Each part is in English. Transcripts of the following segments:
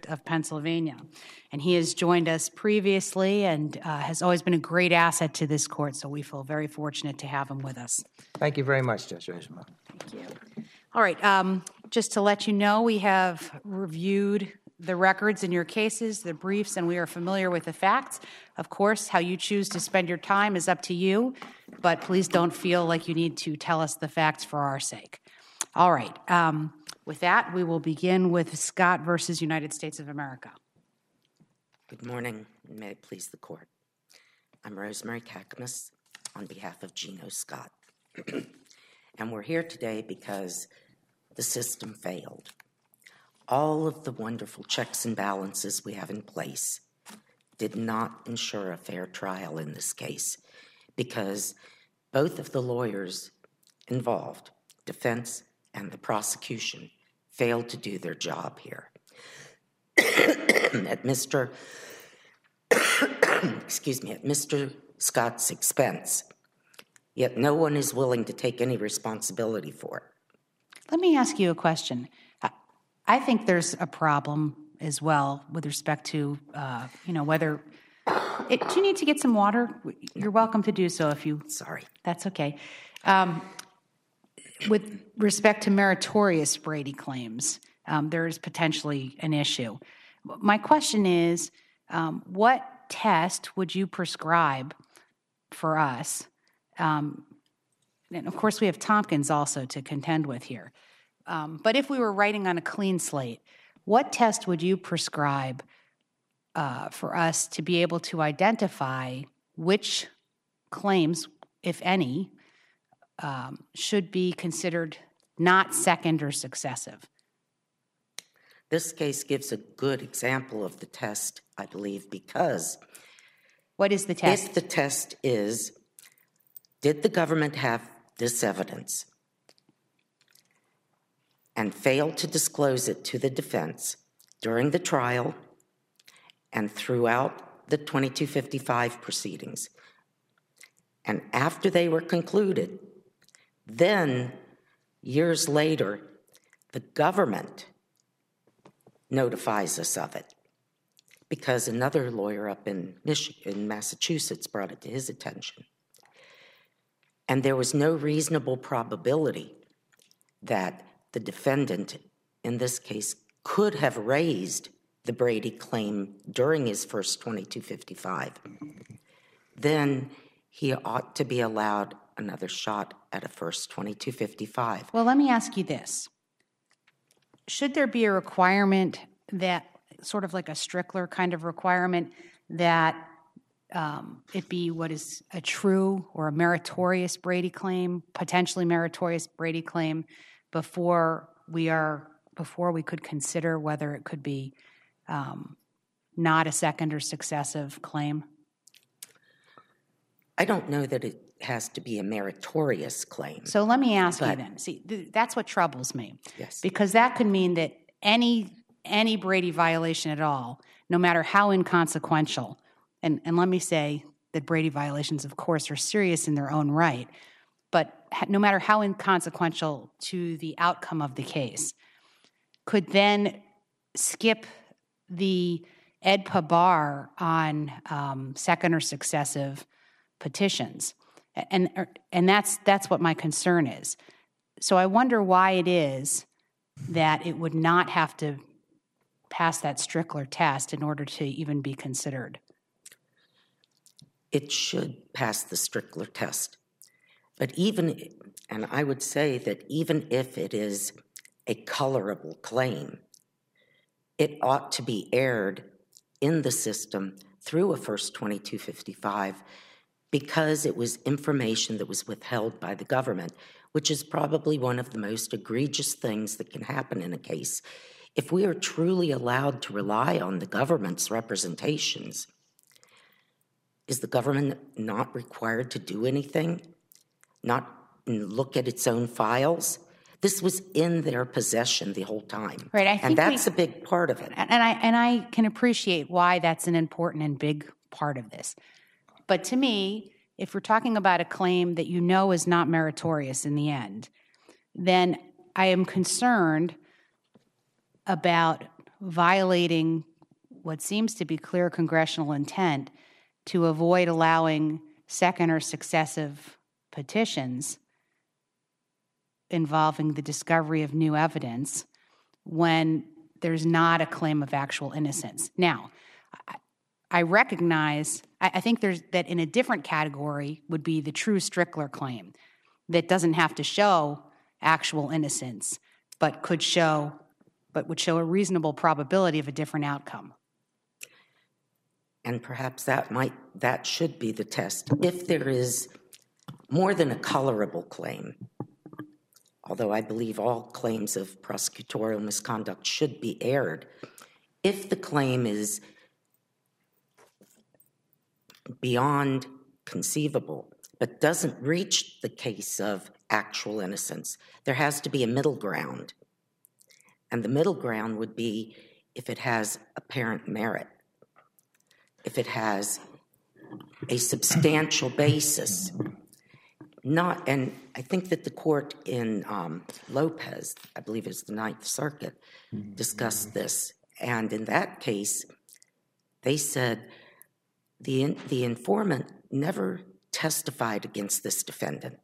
of Pennsylvania. And he has joined us previously and has always been a great asset to this court, so we feel very fortunate to have him with us. Thank you very much, Judge Rosenbaum. Thank you. All right, just to let you know, we have reviewed the records in your cases, the briefs, and we are familiar with the facts. Of course, how you choose to spend your time is up to you, but please don't feel like you need to tell us the facts for our sake. All right, with that, we will begin with Scott versus United States of America. Good morning, and may it please the court. I'm Rosemary Kakamas on behalf of Gino Scott. And we're here today because the system failed. All of the wonderful checks and balances we have in place did not ensure a fair trial in this case because both of the lawyers involved, defense and the prosecution, failed to do their job here. At Mr. Scott's expense, yet no one is willing to take any responsibility for it. Let me ask you a question. I think there's a problem as well with respect to, whether... do you need to get some water? You're welcome to do so if you... Sorry. That's okay. With respect to meritorious Brady claims, there is potentially an issue. My question is, what test would you prescribe for us? And of course, we have Tompkins also to contend with here. But if we were writing on a clean slate, what test would you prescribe for us to be able to identify which claims, if any, should be considered not second or successive? This case gives a good example of the test, I believe, because... What is the test? If the test is, did the government have this evidence and failed to disclose it to the defense during the trial and throughout the 2255 proceedings, and after they were concluded, then years later, the government notifies us of it because another lawyer up in Massachusetts brought it to his attention. And there was no reasonable probability that the defendant in this case could have raised the Brady claim during his first 2255. Then he ought to be allowed another shot at a first 2255. Well, let me ask you this. Should there be a requirement that, sort of like a Strickler kind of requirement, that it be what is a true or a meritorious Brady claim, potentially meritorious Brady claim, before we could consider whether it could be not a second or successive claim? I don't know that it has to be a meritorious claim. So let me ask you then. See, that's what troubles me. Yes. Because that could mean that any Brady violation at all, no matter how inconsequential, and let me say that Brady violations, of course, are serious in their own right, but no matter how inconsequential to the outcome of the case, could then skip the AEDPA bar on second or successive petitions. And that's what my concern is. So I wonder why it is that it would not have to pass that Strickler test in order to even be considered. It should pass the Strickler test. But and I would say that even if it is a colorable claim, it ought to be aired in the system through a first 2255 because it was information that was withheld by the government, which is probably one of the most egregious things that can happen in a case. If we are truly allowed to rely on the government's representations, is the government not required to do anything? Not look at its own files? This was in their possession the whole time. Right, and that's a big part of it. And I can appreciate why that's an important and big part of this. But to me, if we're talking about a claim that you know is not meritorious in the end, then I am concerned about violating what seems to be clear congressional intent to avoid allowing second or successive petitions involving the discovery of new evidence when there's not a claim of actual innocence. Now, I recognize, I think there's that in a different category would be the true Strickler claim that doesn't have to show actual innocence, but would show a reasonable probability of a different outcome. And perhaps that should be the test. If there is more than a colorable claim, although I believe all claims of prosecutorial misconduct should be aired, if the claim is beyond conceivable but doesn't reach the case of actual innocence, there has to be a middle ground. And the middle ground would be if it has apparent merit, if it has a substantial basis. And I think that the court in Lopez, I believe it's the Ninth Circuit, discussed this. And in that case, they said the informant never testified against this defendant.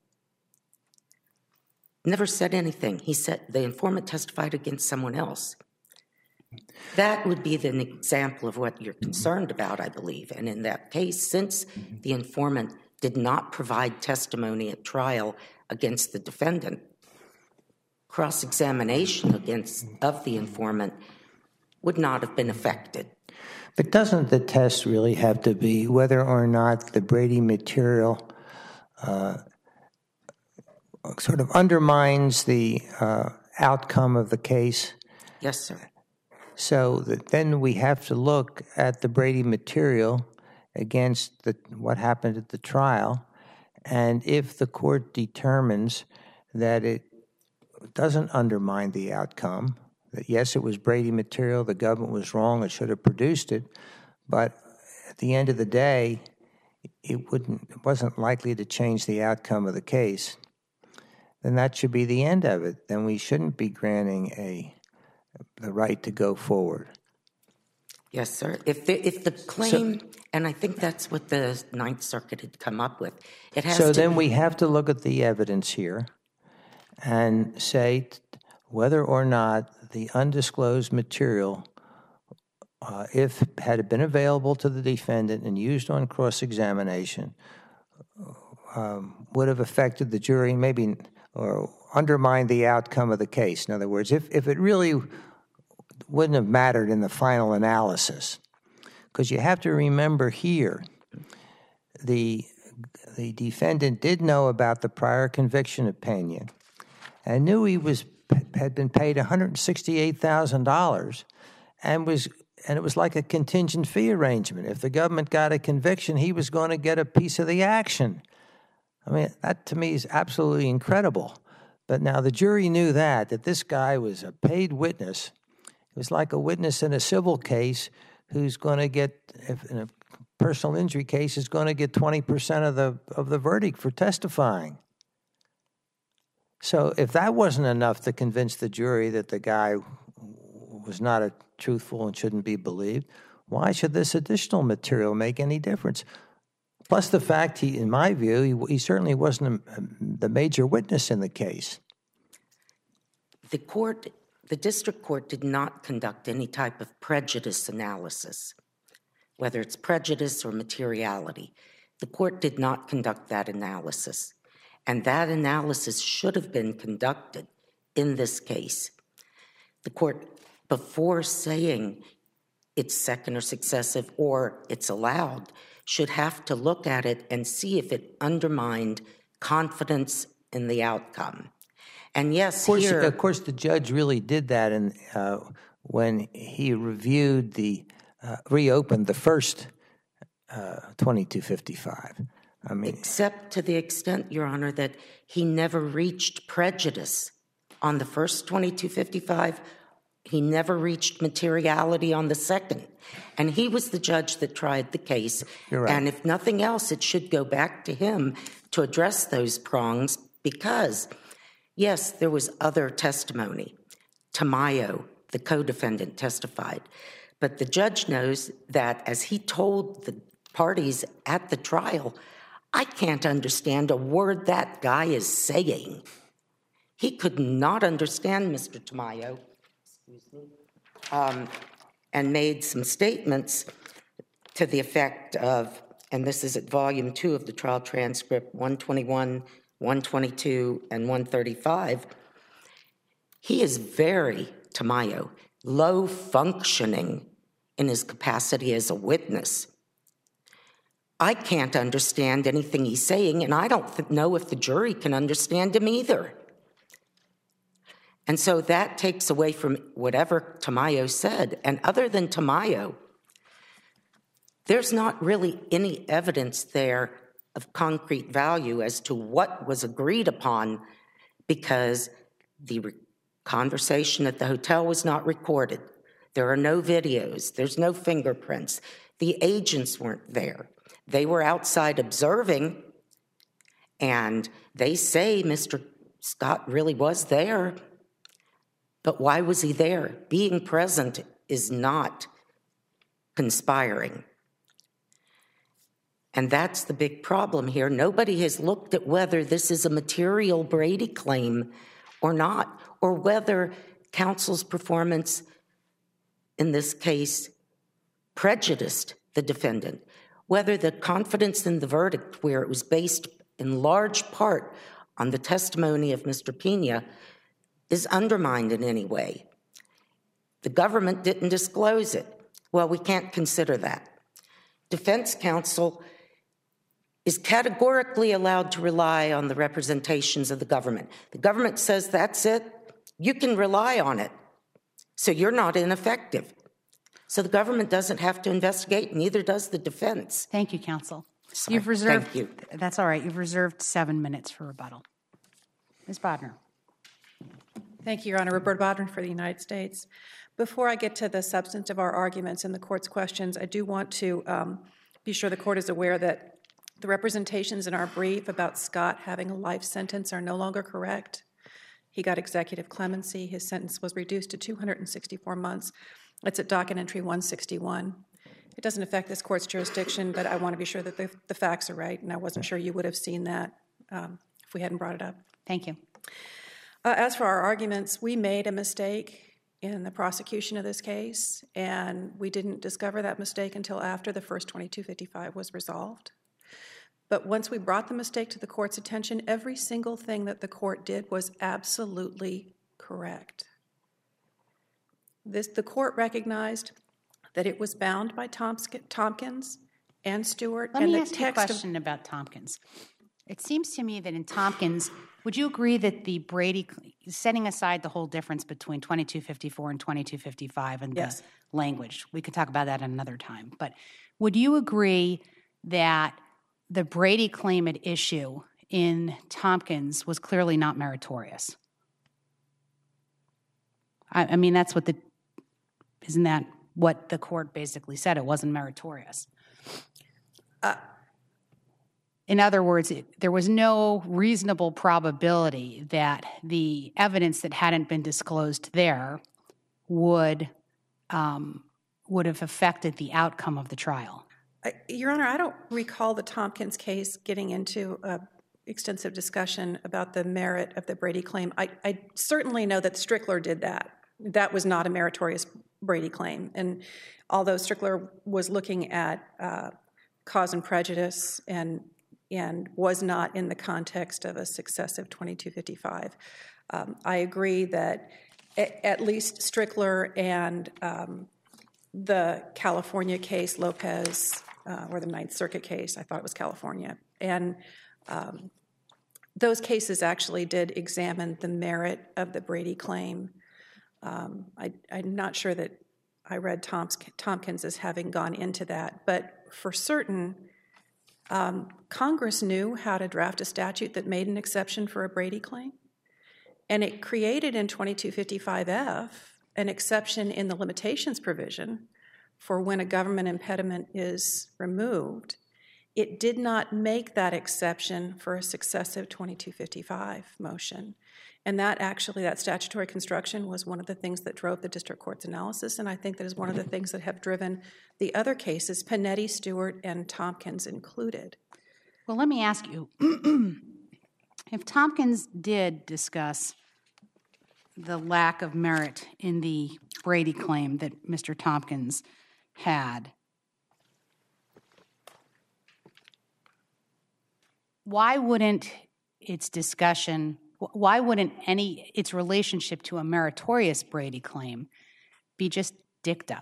Never said anything. He said the informant testified against someone else. That would be an example of what you're concerned about, I believe. And in that case, since the informant did not provide testimony at trial against the defendant, cross-examination of the informant would not have been affected. But doesn't the test really have to be whether or not the Brady material sort of undermines the outcome of the case? Yes, sir. So then we have to look at the Brady material against what happened at the trial, and if the court determines that it doesn't undermine the outcome, that yes, it was Brady material, the government was wrong, it should have produced it, but at the end of the day, it wasn't likely to change the outcome of the case, then that should be the end of it. Then we shouldn't be granting the right to go forward. Yes, sir. If the claim, and I think that's what the Ninth Circuit had come up with, it has to. So then we have to look at the evidence here and say whether or not the undisclosed material, if had it been available to the defendant and used on cross-examination, would have affected the jury, maybe, or undermined the outcome of the case. In other words, if it really wouldn't have mattered in the final analysis, because you have to remember here, the defendant did know about the prior conviction opinion and knew he had been paid $168,000 and it was like a contingent fee arrangement. If the government got a conviction, he was going to get a piece of the action. I mean, that to me is absolutely incredible. But now the jury knew that this guy was a paid witness. It was like a witness in a civil case who's going to get, in a personal injury case, is going to get 20% of the verdict for testifying. So if that wasn't enough to convince the jury that the guy was not a truthful and shouldn't be believed, why should this additional material make any difference? Plus the fact in my view, he certainly wasn't the major witness in the case. The district court did not conduct any type of prejudice analysis, whether it's prejudice or materiality. The court did not conduct that analysis, and that analysis should have been conducted in this case. The court, before saying it's second or successive or it's allowed, should have to look at it and see if it undermined confidence in the outcome. And yes, of course, the judge really did that, when he reviewed reopened the first 2255. I mean, except to the extent, Your Honor, that he never reached prejudice on the first 2255. He never reached materiality on the second. And he was the judge that tried the case. You're right. And if nothing else, it should go back to him to address those prongs because, yes, there was other testimony. Tamayo, the co-defendant testified. But the judge knows that as he told the parties at the trial, I can't understand a word that guy is saying. He could not understand Mr. Tamayo, and made some statements to the effect of, and this is at volume 2 of the trial transcript, 121, 122, and 135, he is very, Tamayo, low functioning in his capacity as a witness. I can't understand anything he's saying, and I don't know if the jury can understand him either. And so that takes away from whatever Tamayo said. And other than Tamayo, there's not really any evidence there of concrete value as to what was agreed upon, because the conversation at the hotel was not recorded. There are no videos. There's no fingerprints. The agents weren't there. They were outside observing, and they say Mr. Scott really was there. But why was he there? Being present is not conspiring. And that's the big problem here. Nobody has looked at whether this is a material Brady claim or not, or whether counsel's performance in this case prejudiced the defendant, whether the confidence in the verdict, where it was based in large part on the testimony of Mr. Pena, is undermined in any way. The government didn't disclose it. Well, we can't consider that. Defense counsel is categorically allowed to rely on the representations of the government. The government says that's it. You can rely on it. So you're not ineffective. So the government doesn't have to investigate, neither does the defense. Thank you, counsel. Sorry. You've reserved, Thank you. That's all right. You've reserved 7 minutes for rebuttal. Ms. Bodner. Thank you, Your Honor. Roberta Bodner for the United States. Before I get to the substance of our arguments and the court's questions, I do want to be sure the court is aware that the representations in our brief about Scott having a life sentence are no longer correct. He got executive clemency. His sentence was reduced to 264 months. It's at docket entry 161. It doesn't affect this court's jurisdiction, but I want to be sure that the facts are right, and I wasn't sure you would have seen that if we hadn't brought it up. Thank you. As for our arguments, we made a mistake in the prosecution of this case, and we didn't discover that mistake until after the first 2255 was resolved. But once we brought the mistake to the court's attention, every single thing that the court did was absolutely correct. The court recognized that it was bound by Tompkins and Stewart. Let me ask you a question about Tompkins. It seems to me that in Tompkins, would you agree that the Brady, setting aside the whole difference between 2254 and 2255 and yes, the language, we could talk about that another time, but would you agree that the Brady claim at issue in Tompkins was clearly not meritorious? I mean, isn't that what the court basically said? It wasn't meritorious. In other words, there was no reasonable probability that the evidence that hadn't been disclosed there would have affected the outcome of the trial. Your Honor, I don't recall the Tompkins case getting into extensive discussion about the merit of the Brady claim. I certainly know that Strickler did that. That was not a meritorious Brady claim. And although Strickler was looking at cause and prejudice and was not in the context of a successive 2255, I agree that at least Strickler and the California case, Lopez, or the Ninth Circuit case, I thought it was California, and those cases actually did examine the merit of the Brady claim. I'm not sure that I read Tompkins as having gone into that, but for certain, Congress knew how to draft a statute that made an exception for a Brady claim, and it created in 2255F an exception in the limitations provision for when a government impediment is removed. it did not make that exception for a successive 2255 motion. And that statutory construction was one of the things that drove the district court's analysis, and I think that is one of the things that have driven the other cases, Panetti, Stewart, and Tompkins included. Well, let me ask you, if Tompkins did discuss the lack of merit in the Brady claim that Mr. Tompkins had, why wouldn't its relationship to a meritorious Brady claim be just dicta?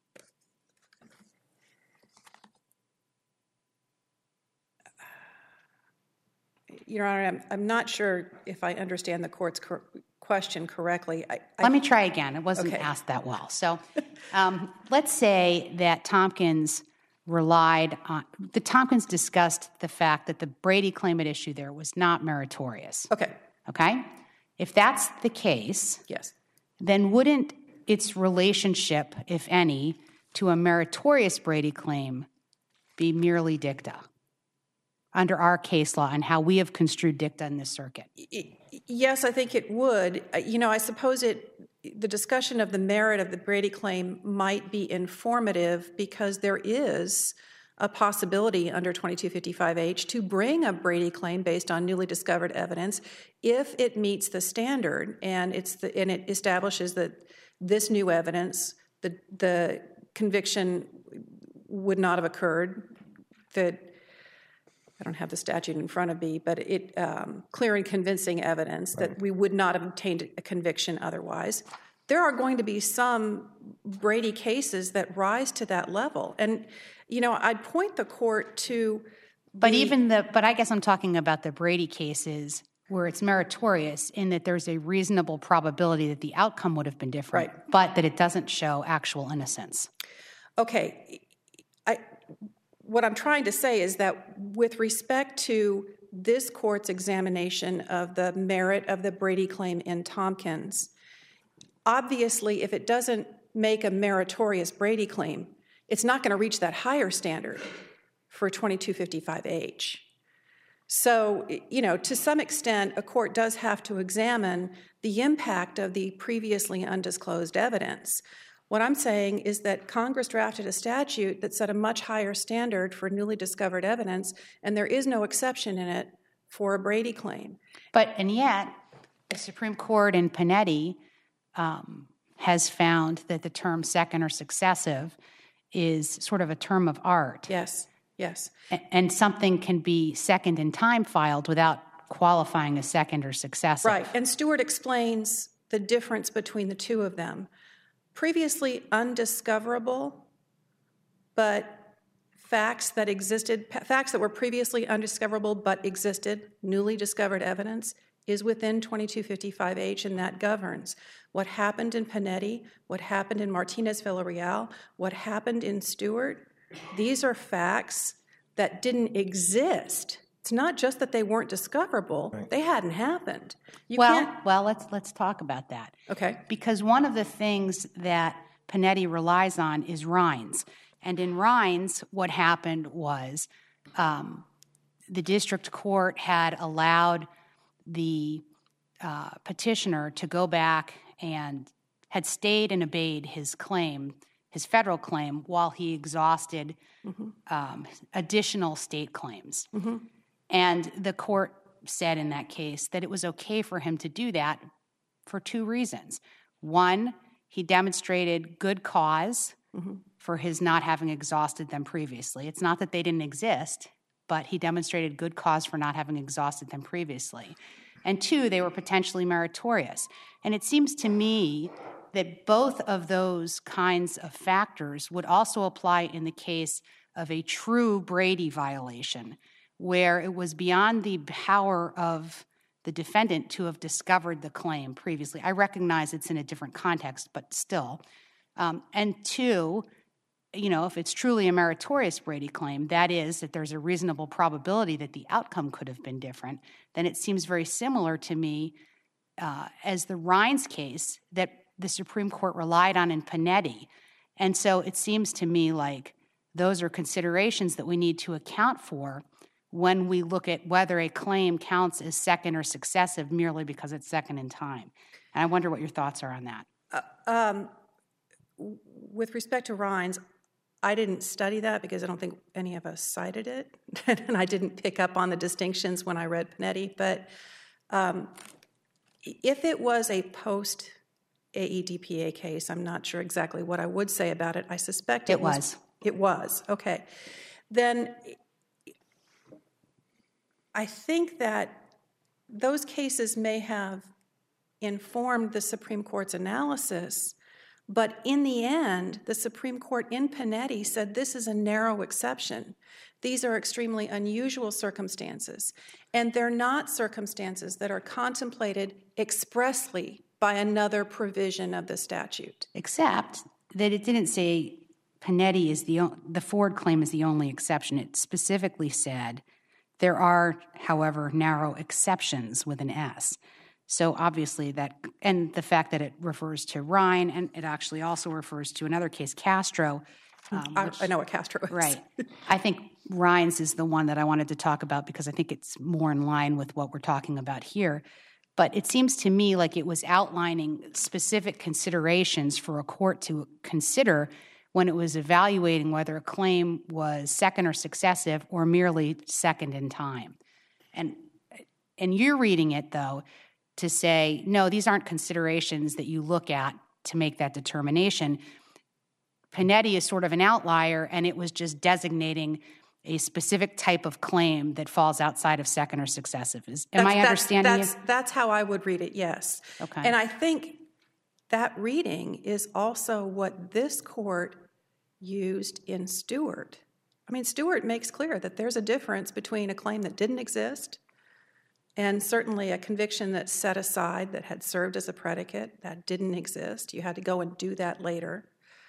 Your Honor, I'm not sure if I understand the court's question correctly. Let me try again. It wasn't asked that well. So let's say that Tompkins discussed the fact that the Brady claim at issue there was not meritorious. Okay? If that's the case, yes, then wouldn't its relationship, if any, to a meritorious Brady claim be merely dicta under our case law and how we have construed dicta in this circuit? Yes, I think it would. I suppose the discussion of the merit of the Brady claim might be informative because there is a possibility under 2255H to bring a Brady claim based on newly discovered evidence if it meets the standard and it establishes that this new evidence, the conviction would not have occurred, that I don't have the statute in front of me, but it clear and convincing evidence that we would not have obtained a conviction otherwise. There are going to be some Brady cases that rise to that level. And, I'd point the court to but I guess I'm talking about the Brady cases where it's meritorious in that there's a reasonable probability that the outcome would have been different, but that it doesn't show actual innocence. Okay. What I'm trying to say is that with respect to this court's examination of the merit of the Brady claim in Tompkins, obviously if it doesn't make a meritorious Brady claim, it's not going to reach that higher standard for 2255H. So, to some extent, a court does have to examine the impact of the previously undisclosed evidence. What I'm saying is that Congress drafted a statute that set a much higher standard for newly discovered evidence, and there is no exception in it for a Brady claim. And yet, the Supreme Court in Panetti has found that the term second or successive is sort of a term of art. Yes. And something can be second in time filed without qualifying as second or successive. Right, and Stewart explains the difference between the two of them. Previously undiscoverable, but facts that were previously undiscoverable but existed, newly discovered evidence, is within 2255H, and that governs. What happened in Panetti, what happened in Martinez-Villarreal, what happened in Stewart, these are facts that didn't exist. It's not just that they weren't discoverable, they hadn't happened. Let's talk about that. Okay. Because one of the things that Panetti relies on is Rines. And in Rines, what happened was the district court had allowed the petitioner to go back and had stayed and obeyed his claim, his federal claim, while he exhausted additional state claims. Mm-hmm. And the court said in that case that it was okay for him to do that for two reasons. One, he demonstrated good cause for his not having exhausted them previously. It's not that they didn't exist, but he demonstrated good cause for not having exhausted them previously. And two, they were potentially meritorious. And it seems to me that both of those kinds of factors would also apply in the case of a true Brady violation, where it was beyond the power of the defendant to have discovered the claim previously. I recognize it's in a different context, but still. And two, if it's truly a meritorious Brady claim, that is, that there's a reasonable probability that the outcome could have been different, then it seems very similar to me as the Rines case that the Supreme Court relied on in Panetti. And so it seems to me like those are considerations that we need to account for when we look at whether a claim counts as second or successive merely because it's second in time. And I wonder what your thoughts are on that. With respect to Rhines, I didn't study that because I don't think any of us cited it, and I didn't pick up on the distinctions when I read Panetti. But if it was a post-AEDPA case, I'm not sure exactly what I would say about it. I suspect it was. It was, okay. Then I think that those cases may have informed the Supreme Court's analysis, but in the end, the Supreme Court in Panetti said this is a narrow exception. These are extremely unusual circumstances, and they're not circumstances that are contemplated expressly by another provision of the statute. Except that it didn't say Panetti is the Ford claim is the only exception. It specifically said there are, however, narrow exceptions with an S. So obviously that, and the fact that it refers to Rhine, and it actually also refers to another case, Castro. I know what Castro is. Right. I think Rhines is the one that I wanted to talk about because I think it's more in line with what we're talking about here. But it seems to me like it was outlining specific considerations for a court to consider when it was evaluating whether a claim was second or successive or merely second in time. And you're reading it, though, to say, no, these aren't considerations that you look at to make that determination. Panetti is sort of an outlier, and it was just designating a specific type of claim that falls outside of second or successive. Am I understanding you? That's how I would read it, yes. Okay. And I think that reading is also what this court used in Stewart. I mean, Stewart makes clear that there's a difference between a claim that didn't exist and certainly a conviction that's set aside that had served as a predicate that didn't exist. You had to go and do that later.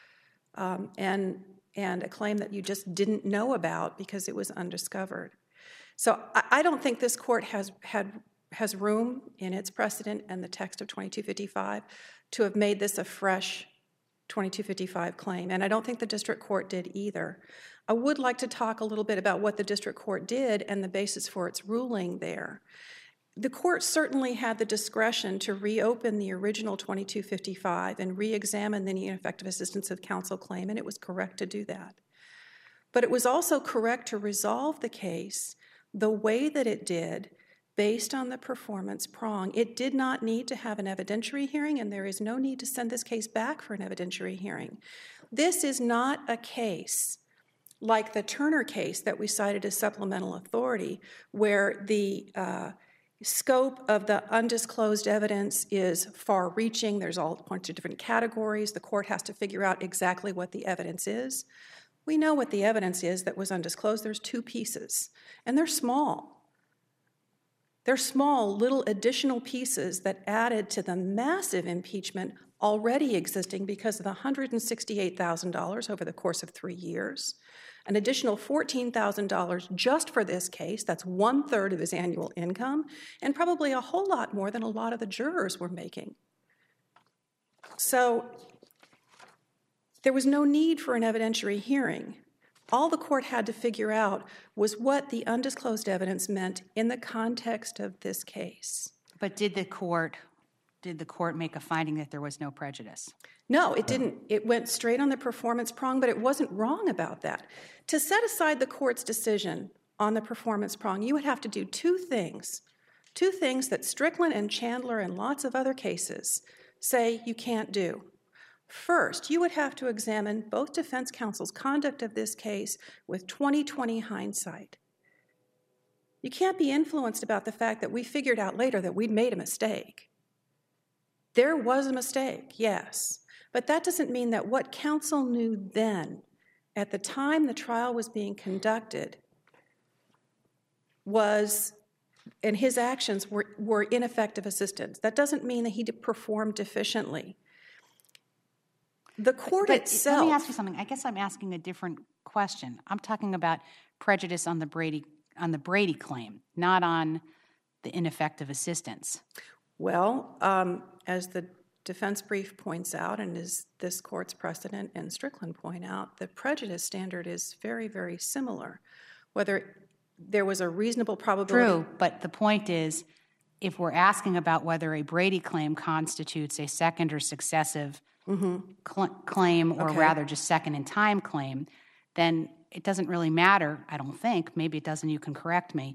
And a claim that you just didn't know about because it was undiscovered. So I don't think this court has room in its precedent and the text of 2255 to have made this a fresh 2255 claim, and I don't think the district court did either. I would like to talk a little bit about what the district court did and the basis for its ruling there. The court certainly had the discretion to reopen the original 2255 and re-examine the ineffective assistance of counsel claim, and it was correct to do that. But it was also correct to resolve the case the way that it did based on the performance prong. It did not need to have an evidentiary hearing, and there is no need to send this case back for an evidentiary hearing. This is not a case like the Turner case that we cited as supplemental authority, where the scope of the undisclosed evidence is far-reaching. There's all points to different categories. The court has to figure out exactly what the evidence is. We know what the evidence is that was undisclosed. There's two pieces, and they're small. They're small, little additional pieces that added to the massive impeachment already existing because of the $168,000 over the course of 3 years, an additional $14,000 just for this case. That's 1/3 of his annual income, and probably a whole lot more than a lot of the jurors were making. So there was no need for an evidentiary hearing. All the court had to figure out was what the undisclosed evidence meant in the context of this case. But did the court make a finding that there was no prejudice? No, it didn't. It went straight on the performance prong, but it wasn't wrong about that. To set aside the court's decision on the performance prong, you would have to do two things that Strickland and Chandler and lots of other cases say you can't do. First, you would have to examine both defense counsel's conduct of this case with 20/20 hindsight. You can't be influenced about the fact that we figured out later that we'd made a mistake. There was a mistake, yes, but that doesn't mean that what counsel knew then, at the time the trial was being conducted, was, and his actions were ineffective assistance. That doesn't mean that he performed deficiently. The court itself... Let me ask you something. I guess I'm asking a different question. I'm talking about prejudice on the Brady claim, not on the ineffective assistance. Well, as the defense brief points out, and as this court's precedent and Strickland point out, the prejudice standard is very, very similar. Whether there was a reasonable probability. True, but the point is, if we're asking about whether a Brady claim constitutes a second or successive claim, or rather just second in time claim, then it doesn't really matter, I don't think, maybe it doesn't, you can correct me,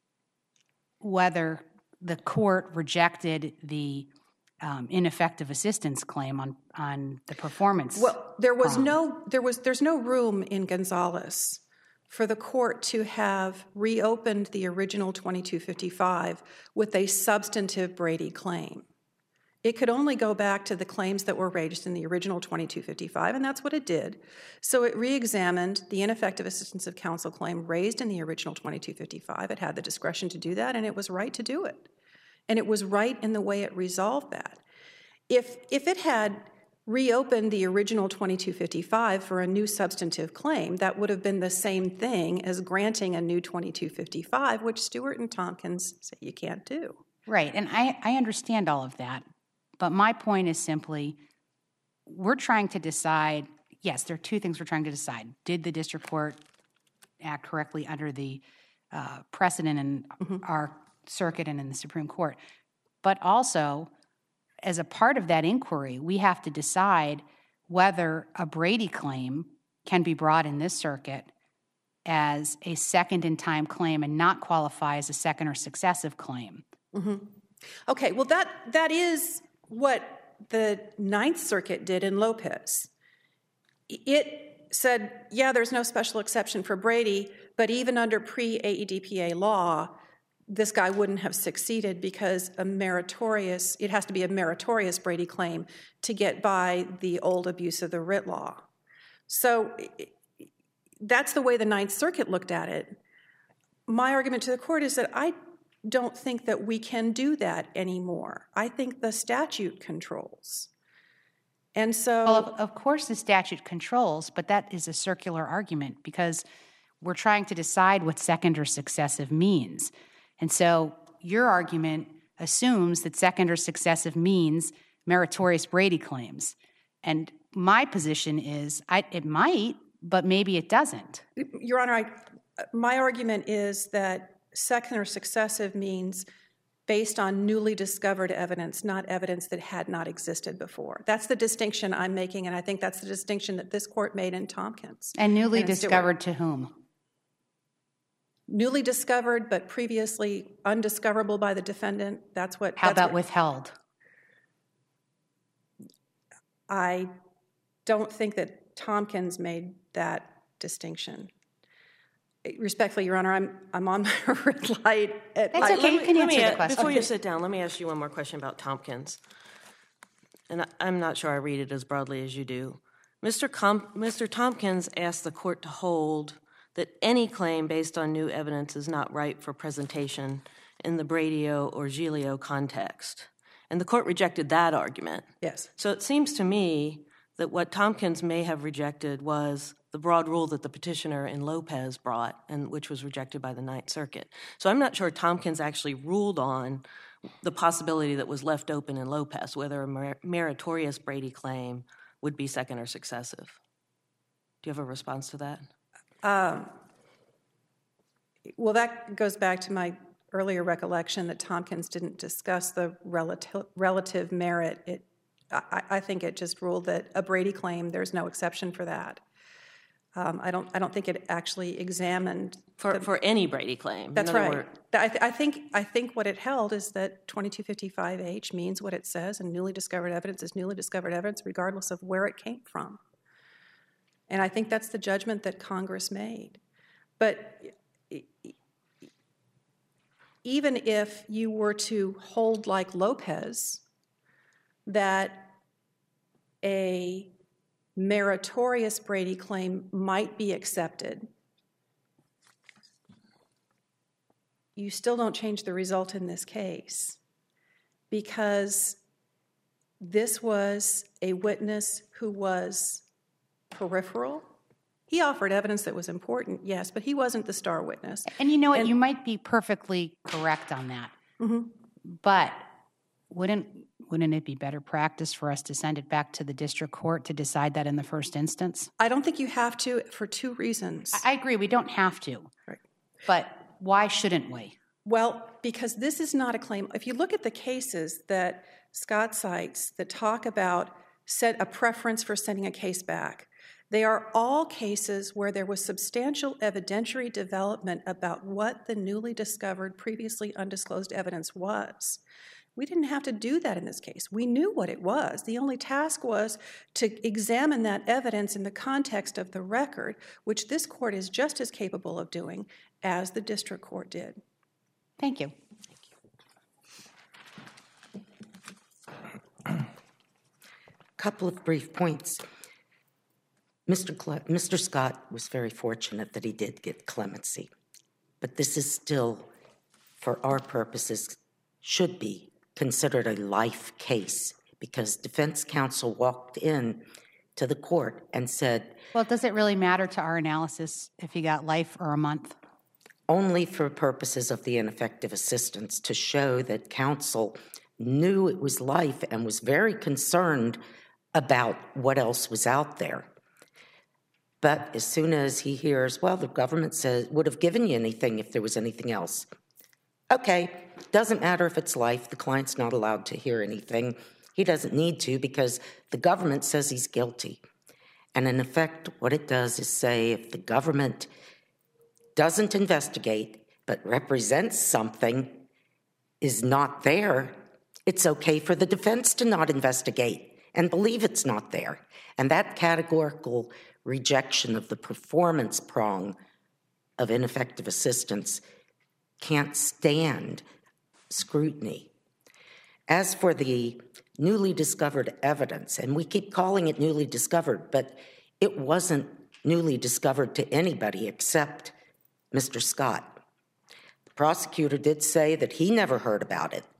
whether the court rejected the ineffective assistance claim on the performance. Well, there's no room in Gonzalez for the court to have reopened the original 2255 with a substantive Brady claim. It could only go back to the claims that were raised in the original 2255, and that's what it did. So it re-examined the ineffective assistance of counsel claim raised in the original 2255. It had the discretion to do that, and it was right to do it. And it was right in the way it resolved that. If it had reopened the original 2255 for a new substantive claim, that would have been the same thing as granting a new 2255, which Stewart and Tompkins say you can't do. Right, and I understand all of that. But my point is simply, we're trying to decide, yes, there are two things we're trying to decide. Did the district court act correctly under the precedent in our circuit and in the Supreme Court? But also, as a part of that inquiry, we have to decide whether a Brady claim can be brought in this circuit as a second in time claim and not qualify as a second or successive claim. Okay, well, that is what the Ninth Circuit did in Lopez. It said, yeah, there's no special exception for Brady, but even under pre-AEDPA law, this guy wouldn't have succeeded because it has to be a meritorious Brady claim to get by the old abuse of the writ law. So that's the way the Ninth Circuit looked at it. My argument to the court is that I don't think that we can do that anymore. I think the statute controls. And so... Well, of course the statute controls, but that is a circular argument because we're trying to decide what second or successive means. And so your argument assumes that second or successive means meritorious Brady claims. And my position is it might, but maybe it doesn't. Your Honor, my argument is that second or successive means based on newly discovered evidence, not evidence that had not existed before. That's the distinction I'm making, and I think that's the distinction that this court made in Tompkins. And newly discovered to whom? Newly discovered, but previously undiscoverable by the defendant. How about withheld? I don't think that Tompkins made that distinction. Respectfully, Your Honor, I'm on my red light. That's okay. You can answer the question. Before you sit down, let me ask you one more question about Tompkins. And I'm not sure I read it as broadly as you do. Mr. Tompkins asked the court to hold that any claim based on new evidence is not ripe for presentation in the Bradio or Giglio context. And the court rejected that argument. Yes. So it seems to me that what Tompkins may have rejected was the broad rule that the petitioner in Lopez brought, and which was rejected by the Ninth Circuit. So I'm not sure Tompkins actually ruled on the possibility that was left open in Lopez, whether a meritorious Brady claim would be second or successive. Do you have a response to that? Well, that goes back to my earlier recollection that Tompkins didn't discuss the relative merit. I think it just ruled that a Brady claim, there's no exception for that. I don't think it actually examined for any Brady claim. That's right. I think what it held is that 2255H means what it says, and newly discovered evidence is newly discovered evidence, regardless of where it came from. And I think that's the judgment that Congress made. But even if you were to hold like Lopez that a meritorious Brady claim might be accepted, you still don't change the result in this case, because this was a witness who was peripheral. He offered evidence that was important, yes, but he wasn't the star witness. And you know what? You might be perfectly correct on that. Mm-hmm. But wouldn't wouldn't it be better practice for us to send it back to the district court to decide that in the first instance? I don't think you have to for two reasons. I agree, we don't have to. Right. But why shouldn't we? Well, because this is not a claim. If you look at the cases that Scott cites that talk about set a preference for sending a case back, they are all cases where there was substantial evidentiary development about what the newly discovered, previously undisclosed evidence was. We didn't have to do that in this case. We knew what it was. The only task was to examine that evidence in the context of the record, which this court is just as capable of doing as the district court did. Thank you. Couple of brief points. Mr. Scott was very fortunate that he did get clemency, but this is still, for our purposes, should be considered a life case because defense counsel walked in to the court and said, well, does it really matter to our analysis if he got life or a month? Only for purposes of the ineffective assistance to show that counsel knew it was life and was very concerned about what else was out there. But as soon as he hears, well, the government says would have given you anything if there was anything else. Okay, doesn't matter if it's life. The client's not allowed to hear anything. He doesn't need to because the government says he's guilty. And in effect, what it does is say if the government doesn't investigate but represents something is not there, it's okay for the defense to not investigate and believe it's not there. And that categorical rejection of the performance prong of ineffective assistance can't stand scrutiny. As for the newly discovered evidence, and we keep calling it newly discovered, but it wasn't newly discovered to anybody except Mr. Scott. The prosecutor did say that he never heard about it.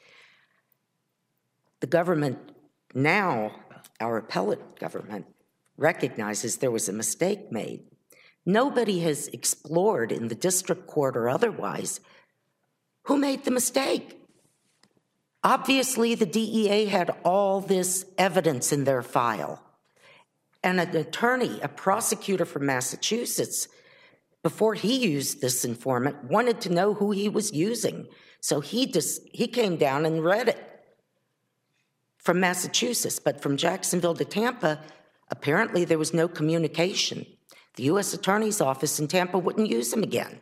The government now, our appellate government, recognizes there was a mistake made. Nobody has explored in the district court or otherwise who made the mistake. Obviously, the DEA had all this evidence in their file. And an attorney, a prosecutor from Massachusetts, before he used this informant, wanted to know who he was using. So he came down and read it from Massachusetts. But from Jacksonville to Tampa, apparently there was no communication. The U.S. Attorney's Office in Tampa wouldn't use him again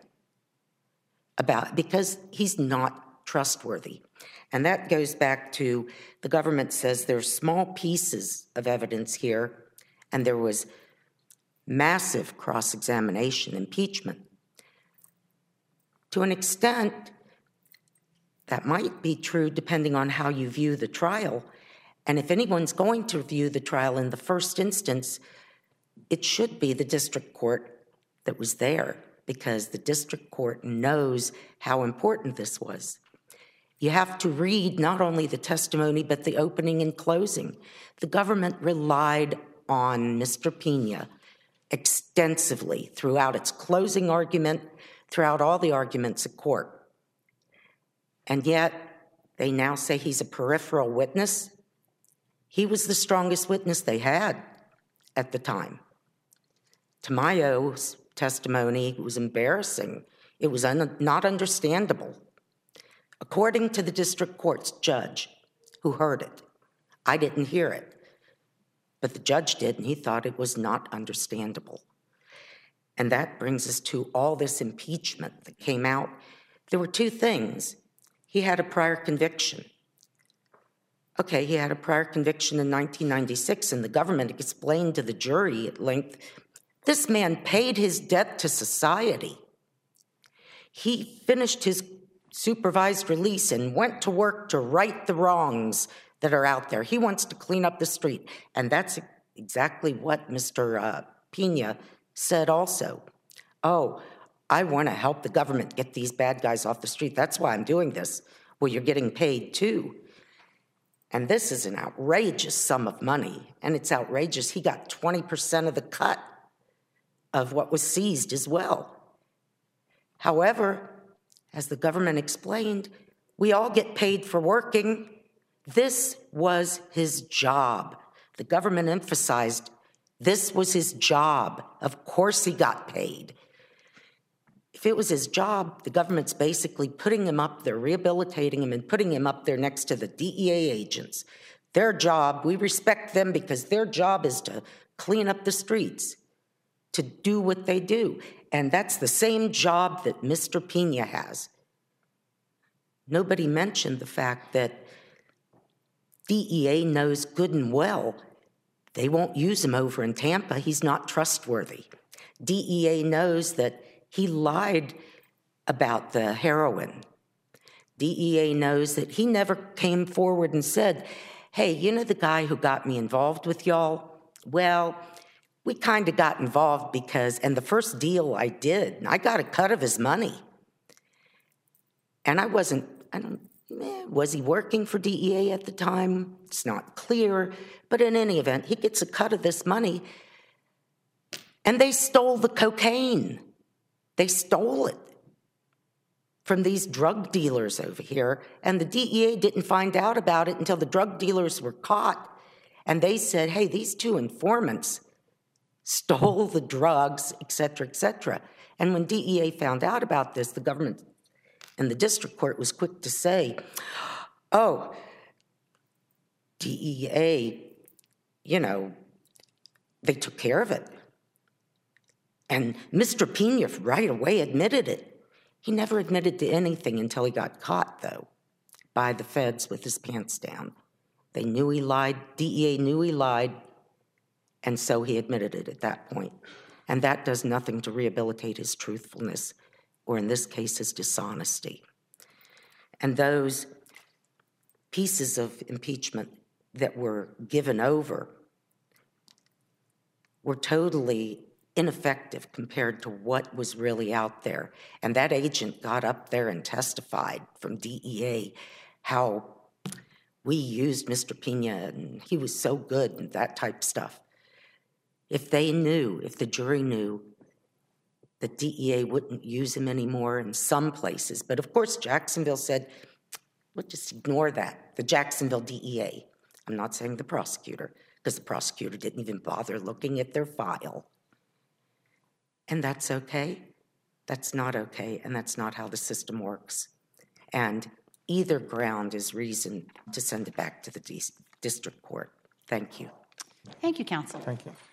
because he's not trustworthy. And that goes back to the government says there's small pieces of evidence here, and there was massive cross-examination, impeachment. To an extent, that might be true depending on how you view the trial. And if anyone's going to view the trial in the first instance, it should be the district court that was there because the district court knows how important this was. You have to read not only the testimony, but the opening and closing. The government relied on Mr. Pena extensively throughout its closing argument, throughout all the arguments at court. And yet, they now say he's a peripheral witness. He was the strongest witness they had at the time. Tamayo's testimony was embarrassing. It was not understandable. According to the district court's judge who heard it, I didn't hear it, but the judge did, and he thought it was not understandable. And that brings us to all this impeachment that came out. There were two things. He had a prior conviction. Okay, he had a prior conviction in 1996, and the government explained to the jury at length, this man paid his debt to society. He finished his supervised release and went to work to right the wrongs that are out there. He wants to clean up the street. And that's exactly what Mr. Pena said also. Oh, I want to help the government get these bad guys off the street. That's why I'm doing this. Well, you're getting paid too. And this is an outrageous sum of money. And it's outrageous. He got 20% of the cut of what was seized as well. However, as the government explained, we all get paid for working. This was his job. The government emphasized this was his job. Of course he got paid. If it was his job, the government's basically putting him up there, rehabilitating him and putting him up there next to the DEA agents. Their job, we respect them because their job is to clean up the streets, to do what they do. And that's the same job that Mr. Pena has. Nobody mentioned the fact that DEA knows good and well they won't use him over in Tampa. He's not trustworthy. DEA knows that he lied about the heroin. DEA knows that he never came forward and said, hey, you know the guy who got me involved with y'all? Well, we kind of got involved because, and the first deal I did, I got a cut of his money. And was he working for DEA at the time? It's not clear. But in any event, he gets a cut of this money. And they stole the cocaine. They stole it from these drug dealers over here. And the DEA didn't find out about it until the drug dealers were caught. And they said, hey, these two informants stole the drugs, et cetera, et cetera. And when DEA found out about this, the government and the district court was quick to say, oh, DEA, they took care of it. And Mr. Pena right away admitted it. He never admitted to anything until he got caught, though, by the feds with his pants down. They knew he lied. DEA knew he lied. And so he admitted it at that point. And that does nothing to rehabilitate his truthfulness, or in this case, his dishonesty. And those pieces of impeachment that were given over were totally ineffective compared to what was really out there. And that agent got up there and testified from DEA how we used Mr. Pena and he was so good and that type of stuff. If they knew, if the jury knew that DEA wouldn't use him anymore in some places, but of course Jacksonville said, we'll just ignore that, the Jacksonville DEA. I'm not saying the prosecutor, because the prosecutor didn't even bother looking at their file. And that's okay. That's not okay, and that's not how the system works. And either ground is reason to send it back to the district court. Thank you. Thank you, counsel. Thank you.